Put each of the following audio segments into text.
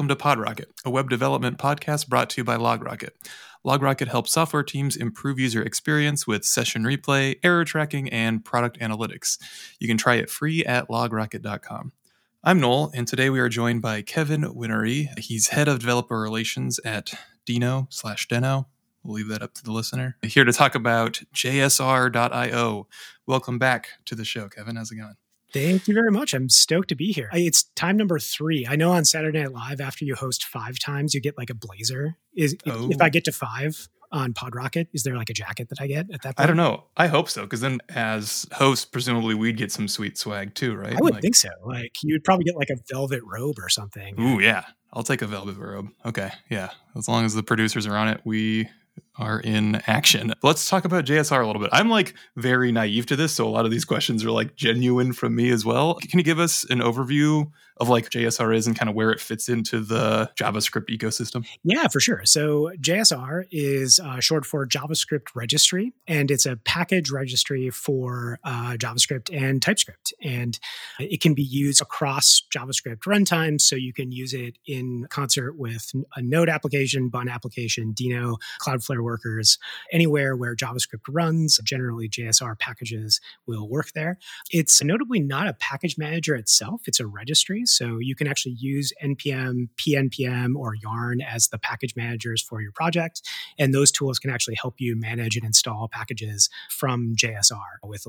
Welcome to PodRocket, a web development podcast brought to you by LogRocket. LogRocket helps software teams improve user experience with session replay, error tracking, and product analytics. You can try it free at logrocket.com. I'm Noel, and today we are joined by Kevin Winnery. He's head of developer relations at Deno/Deno. We'll leave that up to the listener. Here to talk about JSR.io. Welcome back to the show, Kevin. How's it going? Thank you very much. I'm stoked to be here. It's time number 3. I know on Saturday Night Live, after you host 5 times, you get like a blazer. If I get to 5 on PodRocket, is there like a jacket that I get at that point? I don't know. I hope so, because then as host, presumably we'd get some sweet swag too, right? I would think so. Like you'd probably get like a velvet robe or something. Ooh, yeah. I'll take a velvet robe. Okay, yeah. As long as the producers are on it, we are in action. Let's talk about JSR a little bit. I'm like very naive to this, so a lot of these questions are like genuine from me as well. Can you give us an overview of like JSR is and kind of where it fits into the JavaScript ecosystem? Yeah, for sure. So JSR is short for JavaScript Registry, and it's a package registry for JavaScript and TypeScript. And it can be used across JavaScript runtimes, so you can use it in concert with a Node application, Bun application, Deno, Cloudflare workers, anywhere where JavaScript runs. Generally, JSR packages will work there. It's notably not a package manager itself. It's a registry. So you can actually use NPM, PNPM, or Yarn as the package managers for your project. And those tools can actually help you manage and install packages from JSR with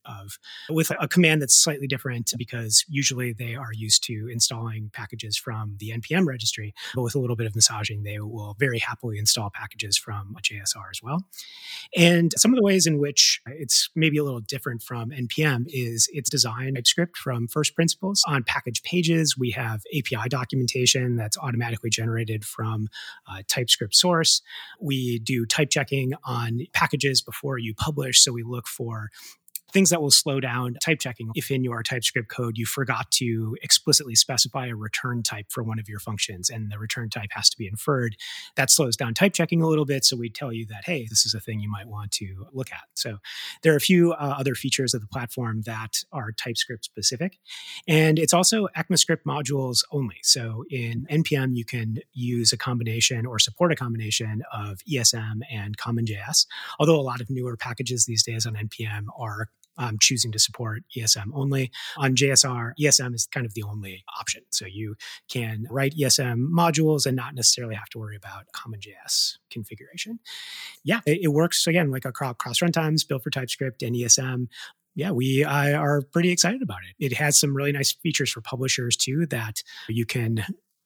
a command that's slightly different, because usually they are used to installing packages from the NPM registry, but with a little bit of massaging, they will very happily install packages from JSR as well. And some of the ways in which it's maybe a little different from NPM is it's designed TypeScript from first principles. On package pages, we have API documentation that's automatically generated from TypeScript source. We do type checking on packages before you publish. So we look for things that will slow down type checking. If in your TypeScript code, you forgot to explicitly specify a return type for one of your functions, and the return type has to be inferred, that slows down type checking a little bit. So we tell you that, hey, this is a thing you might want to look at. So there are a few other features of the platform that are TypeScript specific. And it's also ECMAScript modules only. So in NPM, you can use a combination or support a combination of ESM and CommonJS, although a lot of newer packages these days on NPM are choosing to support ESM only. On JSR, ESM is kind of the only option. So you can write ESM modules and not necessarily have to worry about CommonJS configuration. Yeah, it works, again, like across runtimes, built for TypeScript and ESM. Yeah, we are pretty excited about it. It has some really nice features for publishers too, that you can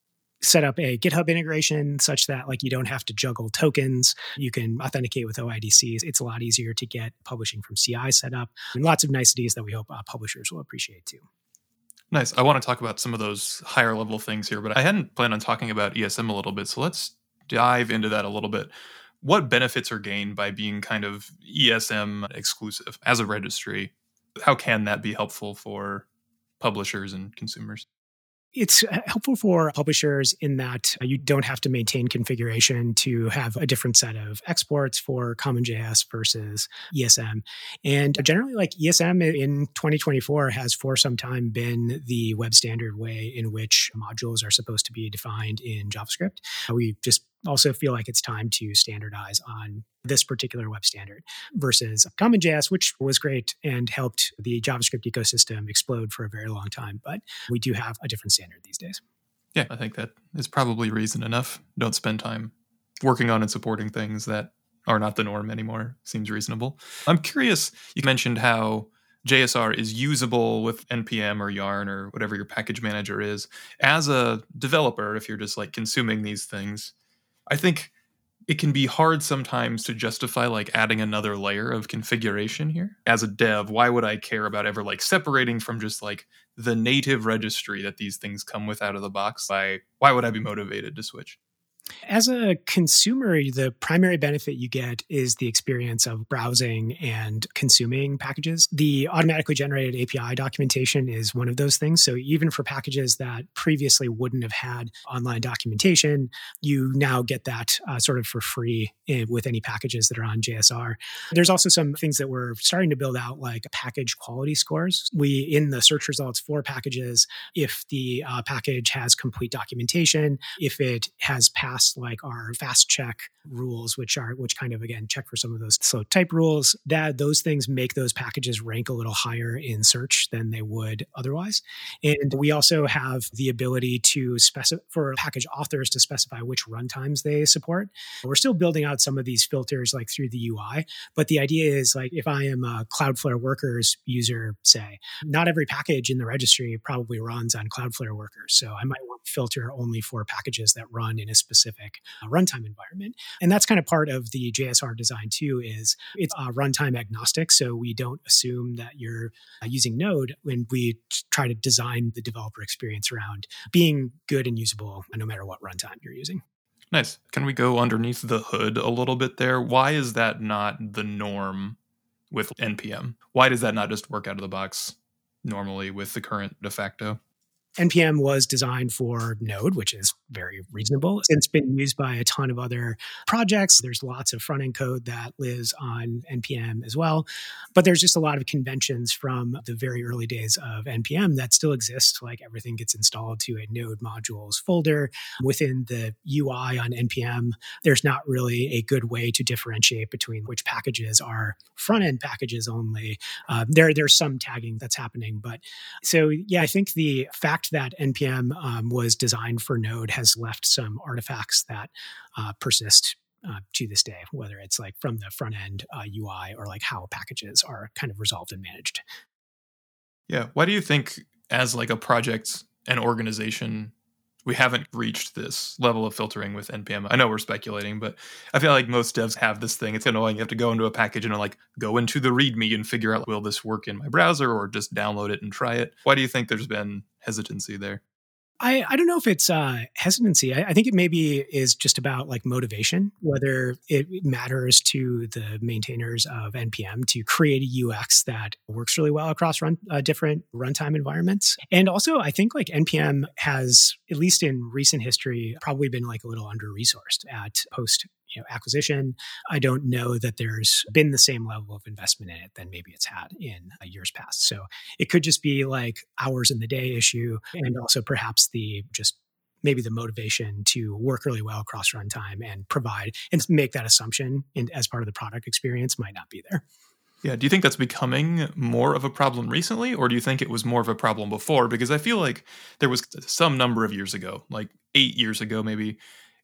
set up a GitHub integration such that like you don't have to juggle tokens. You can authenticate with OIDCs. It's a lot easier to get publishing from CI set up. And lots of niceties that we hope publishers will appreciate too. Nice. I want to talk about some of those higher level things here, but I hadn't planned on talking about ESM a little bit. So let's dive into that a little bit. What benefits are gained by being kind of ESM exclusive as a registry? How can that be helpful for publishers and consumers? It's helpful for publishers in that you don't have to maintain configuration to have a different set of exports for CommonJS versus ESM. And generally, like ESM in 2024 has for some time been the web standard way in which modules are supposed to be defined in JavaScript. We just also feel like it's time to standardize on this particular web standard versus CommonJS, which was great and helped the JavaScript ecosystem explode for a very long time. But we do have a different standard these days. Yeah, I think that is probably reason enough. Don't spend time working on and supporting things that are not the norm anymore. Seems reasonable. I'm curious, you mentioned how JSR is usable with NPM or Yarn or whatever your package manager is. As a developer, if you're just like consuming these things, I think it can be hard sometimes to justify like adding another layer of configuration here. As a dev, why would I care about ever like separating from just like the native registry that these things come with out of the box? Why would I be motivated to switch? As a consumer, the primary benefit you get is the experience of browsing and consuming packages. The automatically generated API documentation is one of those things. So even for packages that previously wouldn't have had online documentation, you now get that sort of for free with any packages that are on JSR. There's also some things that we're starting to build out, like package quality scores. In the search results for packages, if the package has complete documentation, if it has passed like our fast check rules, which kind of, again, check for some of those slow type rules, that those things make those packages rank a little higher in search than they would otherwise. And we also have the ability to for package authors to specify which runtimes they support. We're still building out some of these filters like through the UI, but the idea is like if I am a Cloudflare Workers user, say, not every package in the registry probably runs on Cloudflare Workers. So I might want to filter only for packages that run in a specific runtime environment. And that's kind of part of the JSR design too, is it's runtime agnostic. So we don't assume that you're using Node when we try to design the developer experience around being good and usable no matter what runtime you're using. Nice. Can we go underneath the hood a little bit there? Why is that not the norm with NPM? Why does that not just work out of the box normally with the current de facto? NPM was designed for Node, which is very reasonable. It's been used by a ton of other projects. There's lots of front-end code that lives on NPM as well. But there's just a lot of conventions from the very early days of NPM that still exist. Like everything gets installed to a Node modules folder. Within the UI on NPM, there's not really a good way to differentiate between which packages are front-end packages only. There's some tagging that's happening. But so, yeah, I think the fact that NPM was designed for Node has left some artifacts that persist to this day, whether it's like from the front end UI or like how packages are kind of resolved and managed. Yeah. Why do you think as like a project and organization, we haven't reached this level of filtering with NPM? I know we're speculating, but I feel like most devs have this thing. It's annoying. You have to go into a package and like go into the README and figure out, will this work in my browser, or just download it and try it? Why do you think there's been hesitancy there? I don't know if it's hesitancy. I think it maybe is just about like motivation, whether it matters to the maintainers of NPM to create a UX that works really well across different runtime environments. And also, I think like NPM has, at least in recent history, probably been like a little under-resourced at post acquisition. I don't know that there's been the same level of investment in it than maybe it's had in years past. So it could just be like hours in the day issue, and also perhaps maybe the motivation to work really well across runtime and provide and make that assumption as part of the product experience might not be there. Yeah. Do you think that's becoming more of a problem recently, or do you think it was more of a problem before? Because I feel like there was some number of years ago, like 8 years ago, maybe,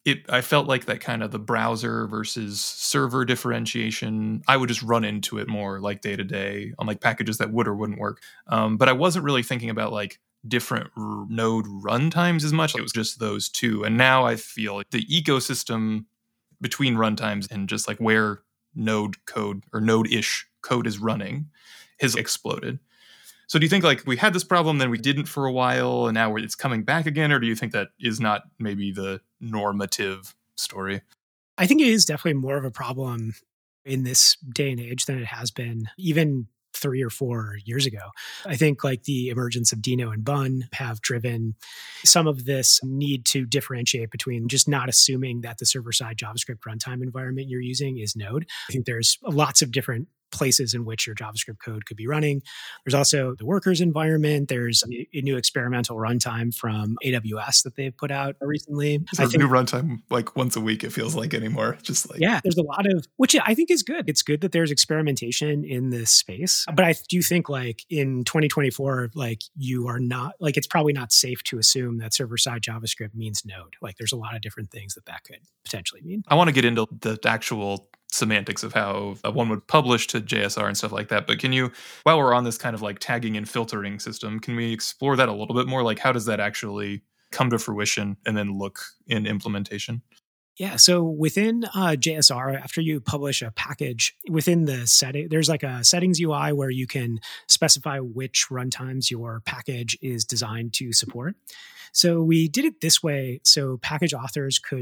I felt like that kind of the browser versus server differentiation, I would just run into it more like day to day on like packages that would or wouldn't work. But I wasn't really thinking about like different Node runtimes as much. It was just those two. And now I feel like the ecosystem between runtimes and just like where Node code or Node-ish code is running has exploded. So do you think like we had this problem, then we didn't for a while, and now it's coming back again? Or do you think that is not maybe the normative story? I think it is definitely more of a problem in this day and age than it has been even 3 or 4 years ago. I think like the emergence of Deno and Bun have driven some of this need to differentiate between just not assuming that the server-side JavaScript runtime environment you're using is Node. I think there's lots of different places in which your JavaScript code could be running. There's also the workers environment. There's a new experimental runtime from AWS that they've put out recently. There's a new runtime like once a week, it feels like anymore. Just like, yeah, there's a lot of, which I think is good. It's good that there's experimentation in this space. But I do think like in 2024, like you are not, like it's probably not safe to assume that server-side JavaScript means Node. Like there's a lot of different things that could potentially mean. I want to get into the actual semantics of how one would publish to JSR and stuff like that. But can you, while we're on this kind of like tagging and filtering system, can we explore that a little bit more? Like how does that actually come to fruition and then look in implementation? Yeah. So within JSR, after you publish a package, within the setting, there's like a settings UI where you can specify which runtimes your package is designed to support. So we did it this way so package authors could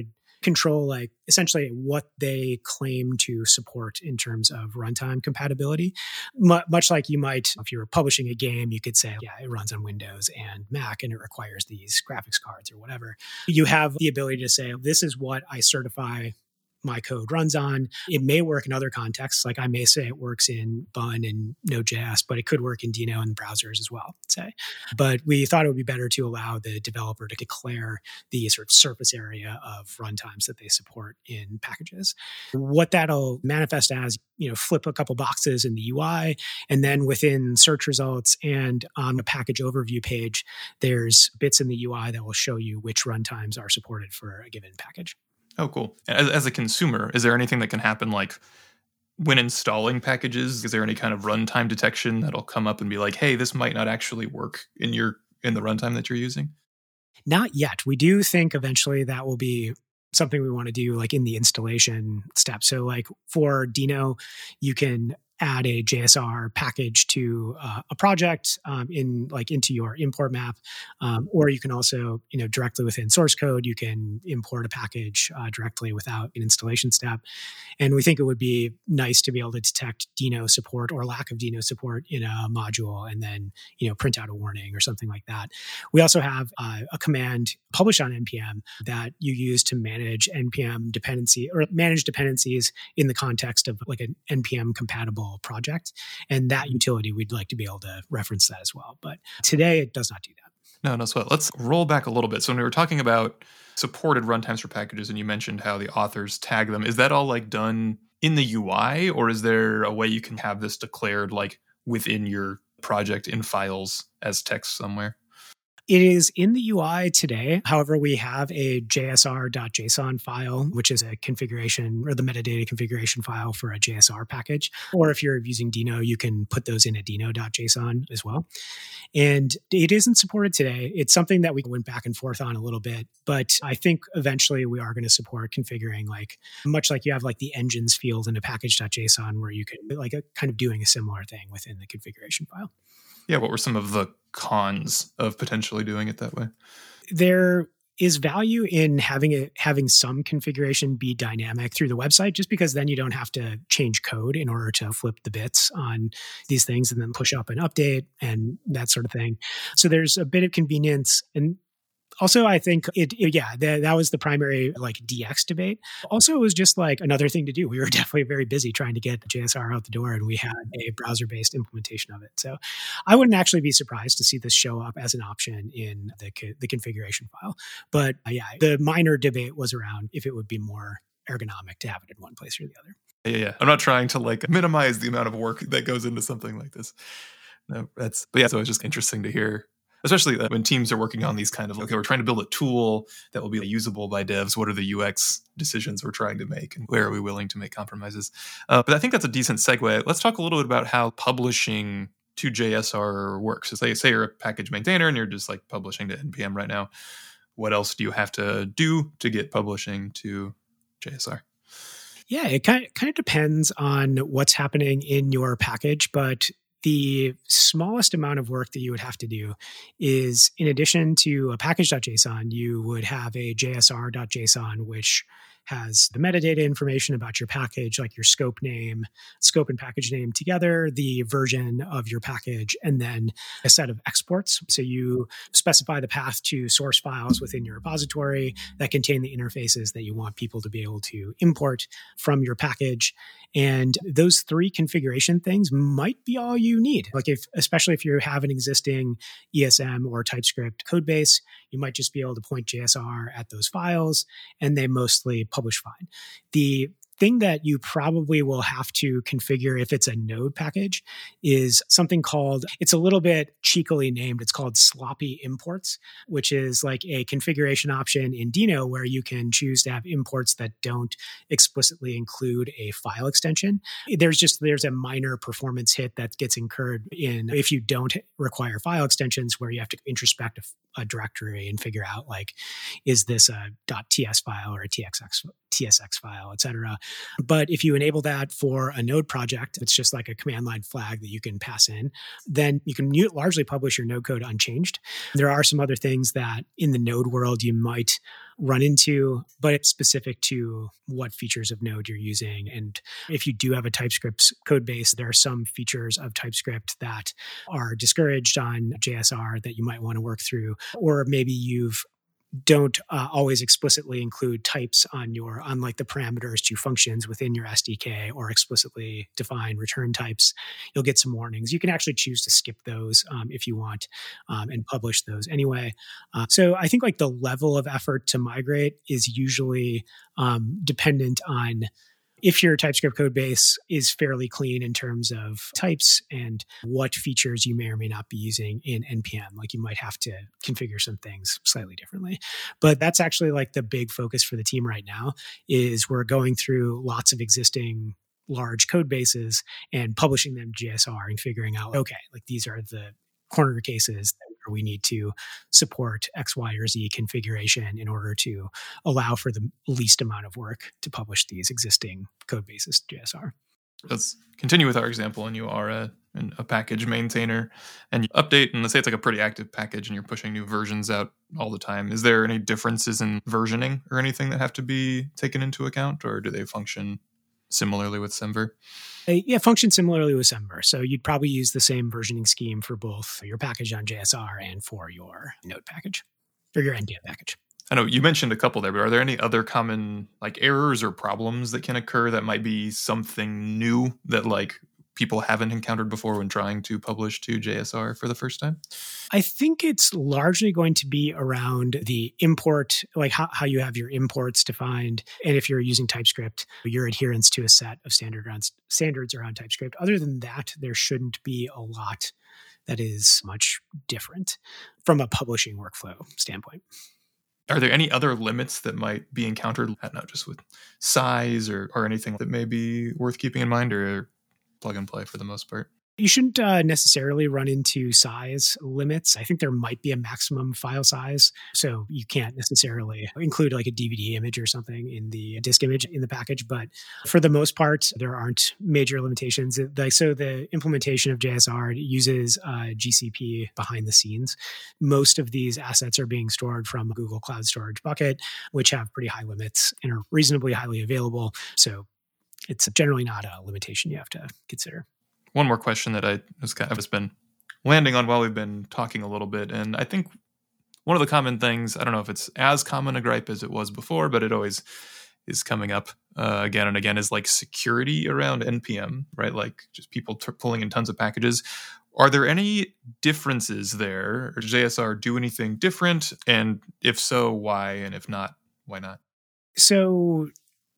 control like essentially what they claim to support in terms of runtime compatibility. Much like you might, if you were publishing a game, you could say, yeah, it runs on Windows and Mac and it requires these graphics cards or whatever. You have the ability to say, this is what I certify my code runs on. It may work in other contexts. Like I may say it works in Bun and Node.js, but it could work in Deno and browsers as well, say. But we thought it would be better to allow the developer to declare the sort of surface area of runtimes that they support in packages. What that'll manifest as, flip a couple boxes in the UI, and then within search results and on the package overview page, there's bits in the UI that will show you which runtimes are supported for a given package. Oh, cool. As a consumer, is there anything that can happen like when installing packages? Is there any kind of runtime detection that'll come up and be like, hey, this might not actually work in the runtime that you're using? Not yet. We do think eventually that will be something we want to do like in the installation step. So like for Deno, you can add a JSR package to a project into your import map, or you can also directly within source code you can import a package directly without an installation step. And we think it would be nice to be able to detect Deno support or lack of Deno support in a module, and then print out a warning or something like that. We also have a command published on npm that you use to manage npm dependency or manage dependencies in the context of like an npm compatible project. And that utility, we'd like to be able to reference that as well. But today it does not do that. No sweat. Let's roll back a little bit. So when we were talking about supported runtimes for packages and you mentioned how the authors tag them, is that all like done in the UI, or is there a way you can have this declared like within your project in files as text somewhere? It is in the UI today. However, we have a jsr.json file, which is a configuration or the metadata configuration file for a JSR package. Or if you're using Deno, you can put those in a deno.json as well. And it isn't supported today. It's something that we went back and forth on a little bit, but I think eventually we are going to support configuring like, much like you have like the engines field in a package.json where you can like kind of doing a similar thing within the configuration file. Yeah, what were some of the cons of potentially doing it that way? There is value in having some configuration be dynamic through the website, just because then you don't have to change code in order to flip the bits on these things and then push up an update and that sort of thing. So there's a bit of convenience. And also, I think that was the primary like DX debate. Also, it was just like another thing to do. We were definitely very busy trying to get JSR out the door, and we had a browser-based implementation of it. So I wouldn't actually be surprised to see this show up as an option in the configuration file. But the minor debate was around if it would be more ergonomic to have it in one place or the other. Yeah. I'm not trying to like minimize the amount of work that goes into something like this. No, so it's just interesting to hear. Especially when teams are working on these kind of, okay, we're trying to build a tool that will be usable by devs. What are the UX decisions we're trying to make, and where are we willing to make compromises? But I think that's a decent segue. Let's talk a little bit about how publishing to JSR works. So say you're a package maintainer and you're just like publishing to NPM right now. What else do you have to do to get publishing to JSR? Yeah, it kind of depends on what's happening in your package, but the smallest amount of work that you would have to do is, in addition to a package.json, you would have a jsr.json, which has the metadata information about your package, like your scope and package name together, the version of your package, and then a set of exports. So you specify the path to source files within your repository that contain the interfaces that you want people to be able to import from your package. And those three configuration things might be all you need. Like especially if you have an existing ESM or TypeScript code base, you might just be able to point JSR at those files, and they mostly publish fine. The thing that you probably will have to configure if it's a node package is something called, it's a little bit cheekily named, it's called sloppy imports, which is like a configuration option in Deno where you can choose to have imports that don't explicitly include a file extension. There's a minor performance hit that gets incurred if you don't require file extensions, where you have to introspect a directory and figure out like, is this a .ts file or a TSX file, et cetera. But if you enable that for a Node project, it's just like a command line flag that you can pass in, then you can largely publish your Node code unchanged. There are some other things that in the Node world you might run into, but it's specific to what features of Node you're using. And if you do have a TypeScript code base, there are some features of TypeScript that are discouraged on JSR that you might want to work through, or maybe you've don't always explicitly include types on like the parameters to functions within your SDK, or explicitly define return types. You'll get some warnings. You can actually choose to skip those if you want, and publish those anyway. So I think like the level of effort to migrate is usually dependent on if your TypeScript code base is fairly clean in terms of types and what features you may or may not be using in NPM. Like you might have to configure some things slightly differently. But that's actually like the big focus for the team right now is we're going through lots of existing large code bases and publishing them to JSR and figuring out, okay, like these are the corner cases where we need to support X, Y, or Z configuration in order to allow for the least amount of work to publish these existing code bases to JSR. Let's continue with our example, and you are a package maintainer, and you update, and let's say it's like a pretty active package, and you're pushing new versions out all the time. Is there any differences in versioning or anything that have to be taken into account, or do they function similarly with Semver? Yeah, function similarly with Semver. So you'd probably use the same versioning scheme for both your package on JSR and for your Node package or your NPM package. I know you mentioned a couple there, but are there any other common like errors or problems that can occur that might be something new that like people haven't encountered before when trying to publish to JSR for the first time? I think it's largely going to be around the import, like how you have your imports defined. And if you're using TypeScript, your adherence to a set of standards around TypeScript. Other than that, there shouldn't be a lot that is much different from a publishing workflow standpoint. Are there any other limits that might be encountered, I don't know, just with size or anything that may be worth keeping in mind, or plug and play for the most part? You shouldn't necessarily run into size limits. I think there might be a maximum file size. So you can't necessarily include like a DVD image or something in the disk image in the package. But for the most part, there aren't major limitations. So the implementation of JSR uses GCP behind the scenes. Most of these assets are being stored from a Google Cloud Storage bucket, which have pretty high limits and are reasonably highly available. So it's generally not a limitation you have to consider. One more question that I have been landing on while we've been talking a little bit. And I think one of the common things, I don't know if it's as common a gripe as it was before, but it always is coming up again and again, is like security around NPM, right? Like just people pulling in tons of packages. Are there any differences there? Or does JSR do anything different? And if so, why? And if not, why not? So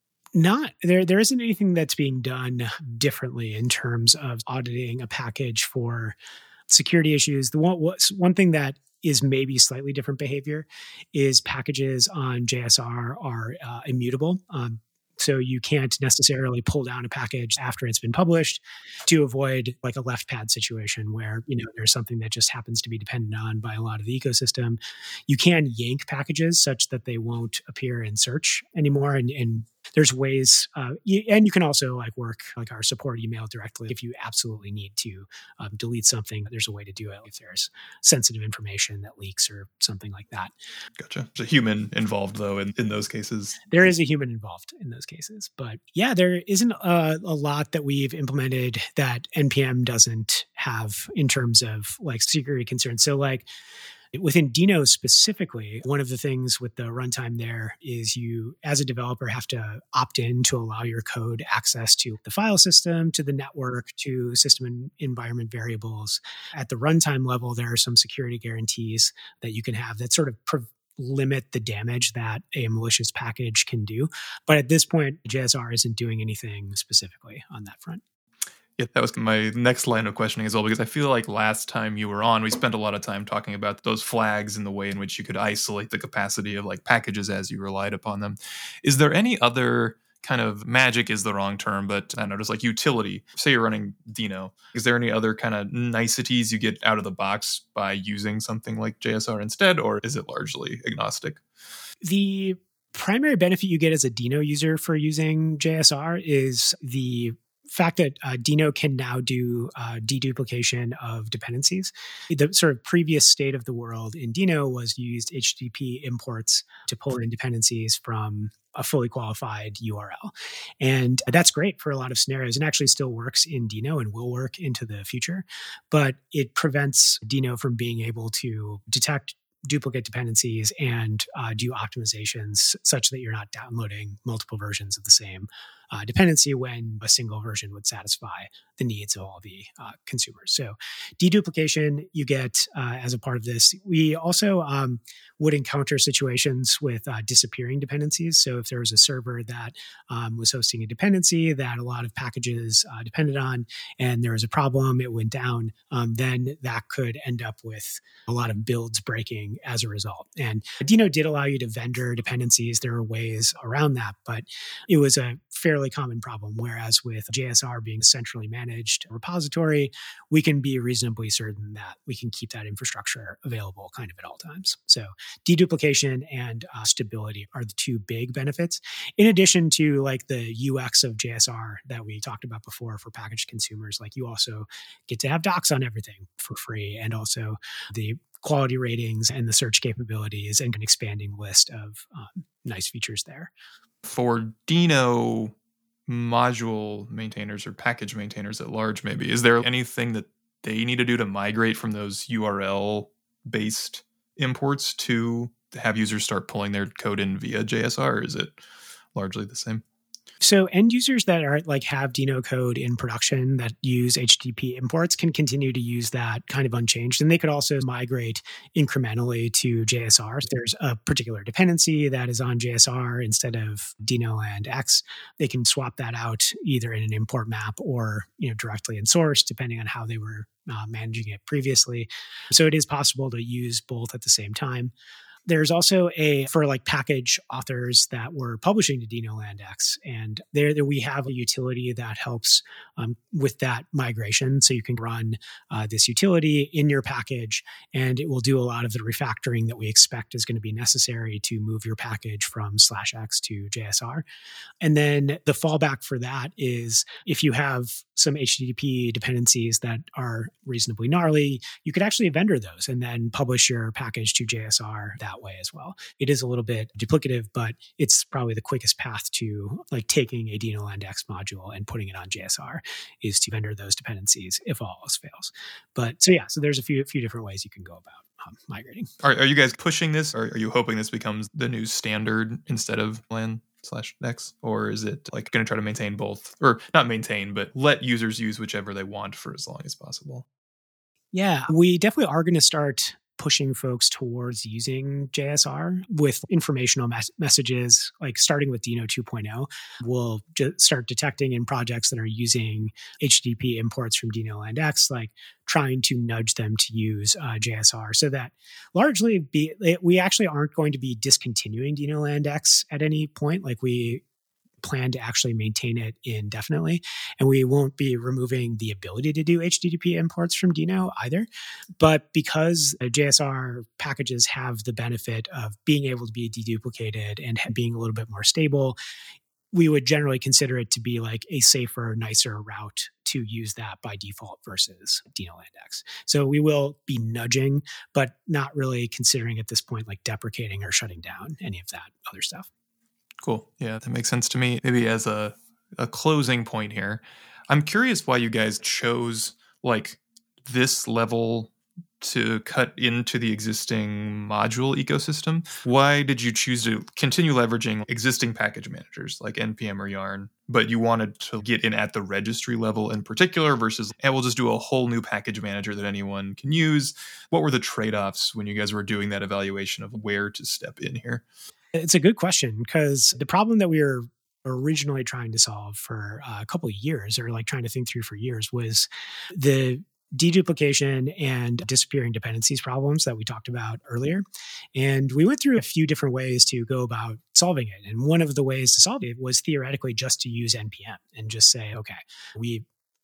there isn't anything that's being done differently in terms of auditing a package for security issues. The one thing that is maybe slightly different behavior is packages on JSR are immutable. So you can't necessarily pull down a package after it's been published to avoid like a left pad situation where, there's something that just happens to be dependent on by a lot of the ecosystem. You can yank packages such that they won't appear in search anymore. And there's ways, and you can also like work like our support email directly. If you absolutely need to delete something, there's a way to do it if there's sensitive information that leaks or something like that. Gotcha. There's a human involved though in those cases. There is a human involved in those cases. But yeah, there isn't a lot that we've implemented that NPM doesn't have in terms of like security concerns. So like within Deno specifically, one of the things with the runtime there is you, as a developer, have to opt in to allow your code access to the file system, to the network, to system environment variables. At the runtime level, there are some security guarantees that you can have that sort of limit the damage that a malicious package can do. But at this point, JSR isn't doing anything specifically on that front. Yeah, that was my next line of questioning as well, because I feel like last time you were on, we spent a lot of time talking about those flags and the way in which you could isolate the capacity of like packages as you relied upon them. Is there any other kind of magic is the wrong term, but I don't know, just like utility? Say you're running Deno. Is there any other kind of niceties you get out of the box by using something like JSR instead, or is it largely agnostic? The primary benefit you get as a Dino user for using JSR is the fact that Dino can now do deduplication of dependencies. The sort of previous state of the world in Dino was you used HTTP imports to pull in dependencies from a fully qualified URL. And that's great for a lot of scenarios and actually still works in Dino and will work into the future. But it prevents Dino from being able to detect duplicate dependencies and do optimizations such that you're not downloading multiple versions of the same dependency when a single version would satisfy the needs of all the consumers. So deduplication you get as a part of this. We also would encounter situations with disappearing dependencies. So if there was a server that was hosting a dependency that a lot of packages depended on, and there was a problem, it went down, then that could end up with a lot of builds breaking as a result. And Dino did allow you to vendor dependencies. There are ways around that, but it was a fairly common problem. Whereas with JSR being a centrally managed repository, we can be reasonably certain that we can keep that infrastructure available kind of at all times. So deduplication and stability are the two big benefits, in addition to like the UX of JSR that we talked about before for packaged consumers. Like you also get to have docs on everything for free, and also the quality ratings and the search capabilities and an expanding list of nice features there. For Dino module maintainers or package maintainers at large, maybe, is there anything that they need to do to migrate from those URL-based imports to have users start pulling their code in via JSR, or is it largely the same? So end users that are like have Dino code in production that use HTTP imports can continue to use that kind of unchanged. And they could also migrate incrementally to JSR. If there's a particular dependency that is on JSR instead of Dino and X, they can swap that out either in an import map or directly in source, depending on how they were managing it previously. So it is possible to use both at the same time. There's also for like package authors that were publishing to Dino and X, and there we have a utility that helps with that migration. So you can run this utility in your package, and it will do a lot of the refactoring that we expect is going to be necessary to move your package from /X to JSR. And then the fallback for that is if you have some HTTP dependencies that are reasonably gnarly, you could actually vendor those and then publish your package to JSR that way as well. It is a little bit duplicative, but it's probably the quickest path to like taking a Dino and X module and putting it on JSR is to vendor those dependencies if all else fails. But so there's a few different ways you can go about migrating. Are you guys pushing this, or are you hoping this becomes the new standard instead of LAN/X? Or is it like going to try to maintain both, or not maintain, but let users use whichever they want for as long as possible? Yeah, we definitely are going to start pushing folks towards using JSR with informational messages, like starting with Dino 2.0. We'll just start detecting in projects that are using HTTP imports from Dino and X, like trying to nudge them to use JSR, so that largely we actually aren't going to be discontinuing Dino and X at any point. Like we plan to actually maintain it indefinitely. And we won't be removing the ability to do HTTP imports from Dino either. But because JSR packages have the benefit of being able to be deduplicated and being a little bit more stable, we would generally consider it to be like a safer, nicer route to use that by default versus Dino and X. So we will be nudging, but not really considering at this point like deprecating or shutting down any of that other stuff. Cool. Yeah, that makes sense to me. Maybe as a closing point here, I'm curious why you guys chose like this level to cut into the existing module ecosystem. Why did you choose to continue leveraging existing package managers like NPM or Yarn, but you wanted to get in at the registry level in particular versus, and we'll just do a whole new package manager that anyone can use? What were the trade-offs when you guys were doing that evaluation of where to step in here? It's a good question, because the problem that we were originally trying to solve for a couple of years, or like trying to think through for years, was the deduplication and disappearing dependencies problems that we talked about earlier. And we went through a few different ways to go about solving it. And one of the ways to solve it was theoretically just to use NPM and just say, okay, we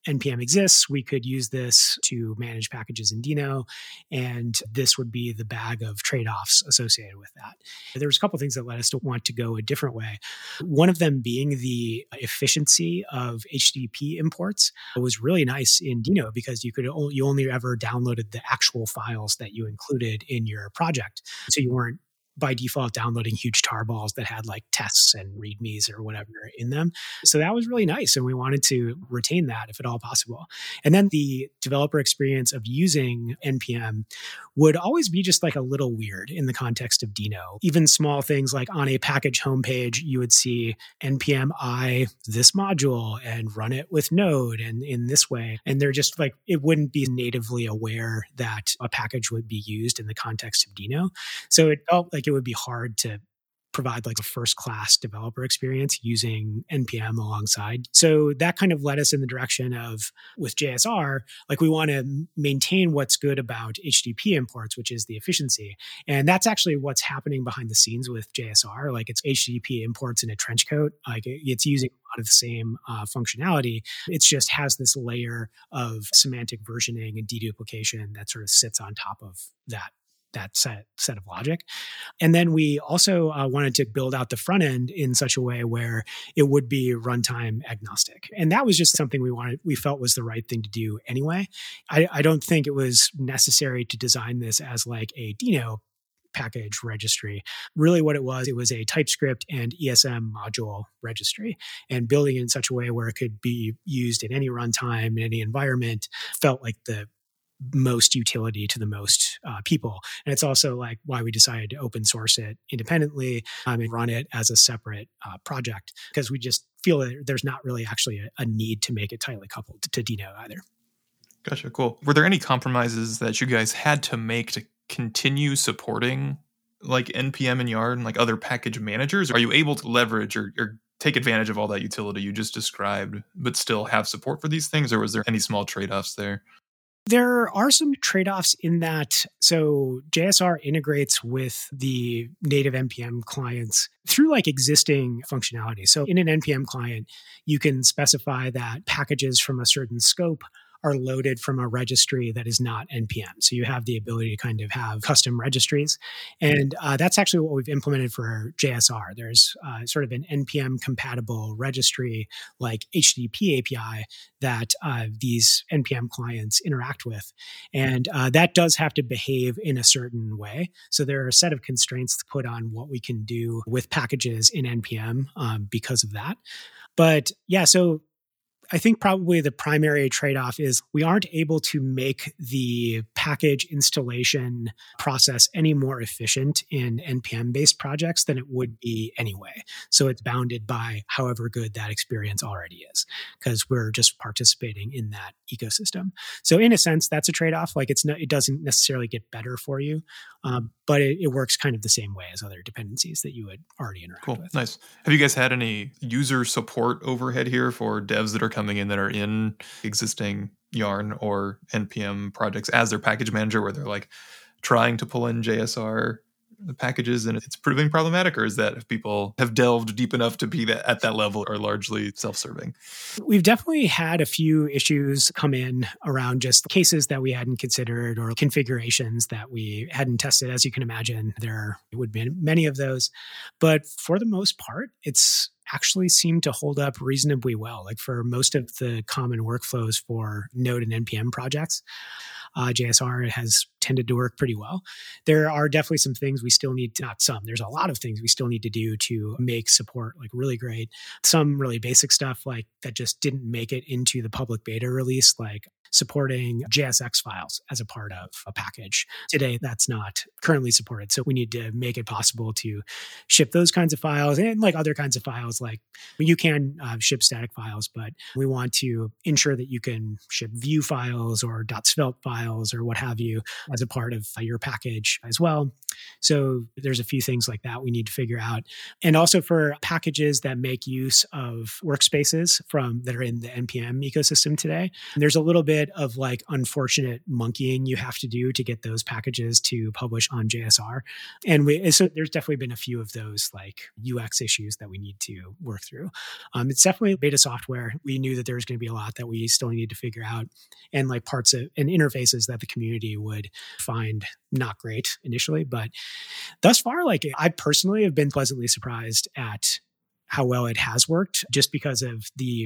NPM exists, we could use this to manage packages in Dino, and this would be the bag of trade-offs associated with that. There was a couple of things that led us to want to go a different way. One of them being the efficiency of HTTP imports was really nice in Dino because you only ever downloaded the actual files that you included in your project. So you weren't by default downloading huge tarballs that had like tests and readmes or whatever in them. So that was really nice. And we wanted to retain that if at all possible. And then the developer experience of using NPM would always be just like a little weird in the context of Dino. Even small things like on a package homepage, you would see NPM I this module and run it with Node and in this way. And they're just like, it wouldn't be natively aware that a package would be used in the context of Dino. So it felt like it would be hard to provide like a first-class developer experience using NPM alongside. So that kind of led us in the direction of, with JSR, like we want to maintain what's good about HTTP imports, which is the efficiency. And that's actually what's happening behind the scenes with JSR. Like it's HTTP imports in a trench coat. Like it's using a lot of the same functionality. It just has this layer of semantic versioning and deduplication that sort of sits on top of that set of logic. And then we also wanted to build out the front end in such a way where it would be runtime agnostic. And that was just something we felt was the right thing to do anyway. I don't think it was necessary to design this as like a Dino package registry. Really what it was a TypeScript and ESM module registry, and building it in such a way where it could be used in any runtime, in any environment, felt like the most utility to the most people. And it's also like why we decided to open source it independently and run it as a separate project, because we just feel that there's not really actually a need to make it tightly coupled to Dino either. Gotcha, cool. Were there any compromises that you guys had to make to continue supporting like NPM and Yarn and like other package managers? Are you able to leverage or take advantage of all that utility you just described, but still have support for these things? Or was there any small trade-offs there? There are some trade-offs in that. So JSR integrates with the native NPM clients through like existing functionality. So in an NPM client, you can specify that packages from a certain scope are loaded from a registry that is not NPM. So you have the ability to kind of have custom registries. And that's actually what we've implemented for JSR. There's sort of an NPM compatible registry like HTTP API that these NPM clients interact with. And that does have to behave in a certain way. So there are a set of constraints to put on what we can do with packages in NPM because of that. But yeah, so I think probably the primary trade-off is we aren't able to make the package installation process any more efficient in NPM-based projects than it would be anyway. So it's bounded by however good that experience already is, because we're just participating in that ecosystem. So in a sense, that's a trade-off. Like it doesn't necessarily get better for you, but it works kind of the same way as other dependencies that you would already interact with. Cool, nice. Have you guys had any user support overhead here for devs that are coming in that are in existing Yarn or NPM projects as their package manager, where they're like trying to pull in JSR packages and it's proving problematic? Or is that if people have delved deep enough to be at that level are largely self-serving? We've definitely had a few issues come in around just cases that we hadn't considered or configurations that we hadn't tested. As you can imagine, there would be many of those. But for the most part, it's actually seemed to hold up reasonably well. Like for most of the common workflows for Node and NPM projects, JSR has tended to work pretty well. There are definitely some things we still need to, not some, there's a lot of things we still need to do to make support like really great. Some really basic stuff like that just didn't make it into the public beta release, like supporting JSX files as a part of a package. Today, that's not currently supported. So we need to make it possible to ship those kinds of files and like other kinds of files. Like you can ship static files, but we want to ensure that you can ship view files or .svelte files or what have you as a part of your package as well. So there's a few things like that we need to figure out. And also for packages that make use of workspaces that are in the NPM ecosystem today, there's a little bit of like unfortunate monkeying you have to do to get those packages to publish on JSR. And so there's definitely been a few of those like UX issues that we need to work through. It's definitely beta software. We knew that there was going to be a lot that we still need to figure out, and like parts of and interfaces that the community would find not great initially. But thus far, like I personally have been pleasantly surprised at how well it has worked, just because of the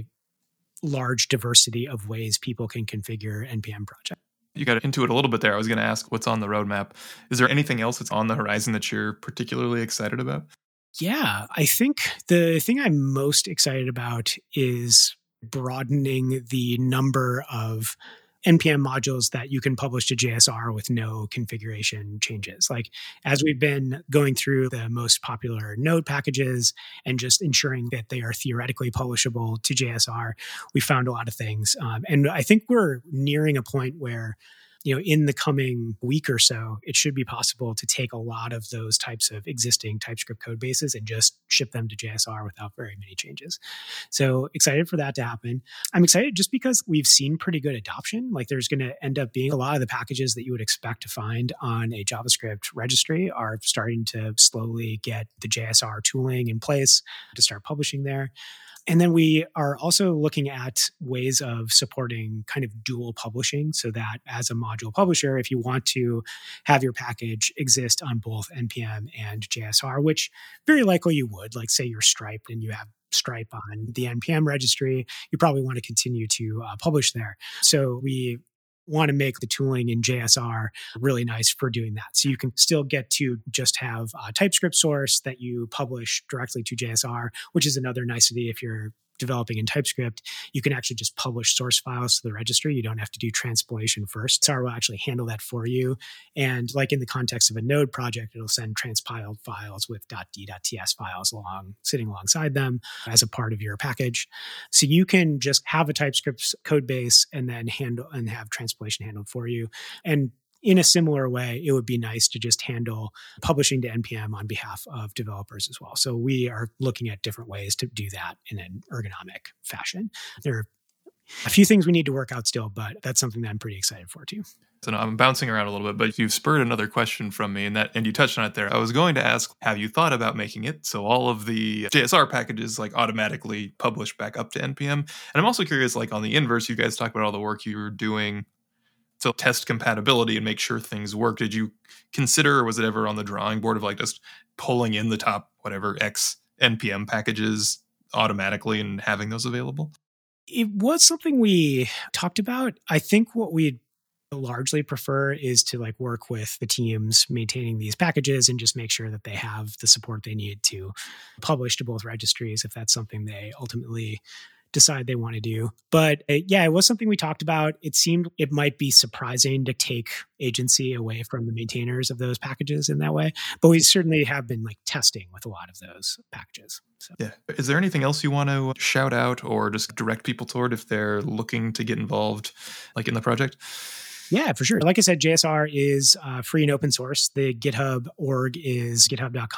large diversity of ways people can configure NPM projects. You got into it a little bit there. I was going to ask what's on the roadmap. Is there anything else that's on the horizon that you're particularly excited about? Yeah, I think the thing I'm most excited about is broadening the number of NPM modules that you can publish to JSR with no configuration changes. Like as we've been going through the most popular Node packages and just ensuring that they are theoretically publishable to JSR, we found a lot of things. And I think we're nearing a point where, in the coming week or so, it should be possible to take a lot of those types of existing TypeScript code bases and just ship them to JSR without very many changes. So excited for that to happen. I'm excited just because we've seen pretty good adoption. Like there's going to end up being a lot of the packages that you would expect to find on a JavaScript registry are starting to slowly get the JSR tooling in place to start publishing there. And then we are also looking at ways of supporting kind of dual publishing, so that as a module publisher, if you want to have your package exist on both NPM and JSR, which very likely you would, like say you're Stripe and you have Stripe on the NPM registry, you probably want to continue to publish there. So we want to make the tooling in JSR really nice for doing that. So you can still get to just have a TypeScript source that you publish directly to JSR, which is another nicety if you're developing in TypeScript. You can actually just publish source files to the registry. You don't have to do transpilation first. JSR will actually handle that for you. And like in the context of a Node project, it'll send transpiled files with .d.ts files sitting alongside them as a part of your package. So you can just have a TypeScript code base and then have transpilation handled for you. And in a similar way, it would be nice to just handle publishing to NPM on behalf of developers as well. So we are looking at different ways to do that in an ergonomic fashion. There are a few things we need to work out still, but that's something that I'm pretty excited for too. So no, I'm bouncing around a little bit, but you've spurred another question from me, and you touched on it there. I was going to ask, have you thought about making it so all of the JSR packages like automatically publish back up to NPM? And I'm also curious, like on the inverse, you guys talk about all the work you were doing to test compatibility and make sure things work. Did you consider, or was it ever on the drawing board of like just pulling in the top whatever X NPM packages automatically and having those available? It was something we talked about. I think what we'd largely prefer is to like work with the teams maintaining these packages and just make sure that they have the support they need to publish to both registries if that's something they ultimately decide they want to do. But it was something we talked about. It seemed it might be surprising to take agency away from the maintainers of those packages in that way. But we certainly have been like testing with a lot of those packages. So. Yeah. Is there anything else you want to shout out or just direct people toward if they're looking to get involved like in the project? Yeah, for sure. Like I said, JSR is free and open source. The GitHub org is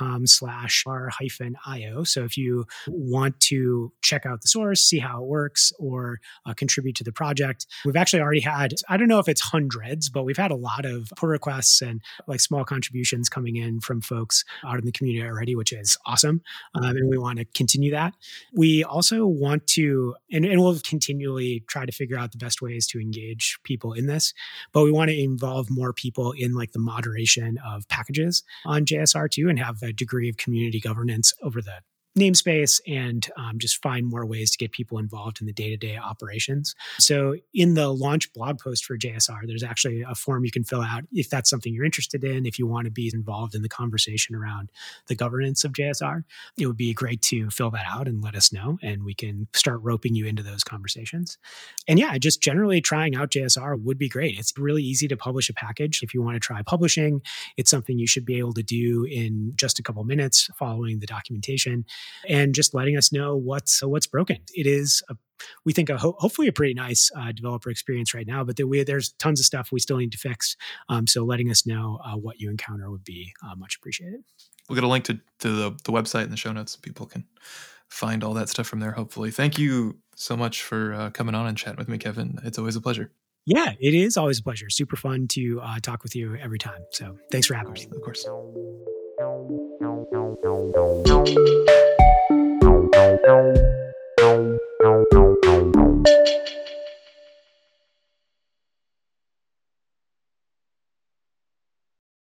github.com/r-io. So if you want to check out the source, see how it works, or contribute to the project, we've actually already had, I don't know if it's hundreds, but we've had a lot of pull requests and like small contributions coming in from folks out in the community already, which is awesome. And we want to continue that. We also want to, and we'll continually try to figure out the best ways to engage people in this. But we want to involve more people in like the moderation of packages on JSR too, and have a degree of community governance over the namespace and just find more ways to get people involved in the day-to-day operations. So in the launch blog post for JSR, there's actually a form you can fill out if that's something you're interested in, if you want to be involved in the conversation around the governance of JSR. It would be great to fill that out and let us know, and we can start roping you into those conversations. And yeah, just generally trying out JSR would be great. It's really easy to publish a package. If you want to try publishing, it's something you should be able to do in just a couple minutes following the documentation and just letting us know what's broken. It is we think hopefully a pretty nice developer experience right now. But there's tons of stuff we still need to fix. So letting us know what you encounter would be much appreciated. We'll get a link to the website in the show notes so people can find all that stuff from there, hopefully. Thank you so much for coming on and chatting with me, Kevin. It's always a pleasure. Yeah, it is always a pleasure. Super fun to talk with you every time. So thanks for having me. Of course.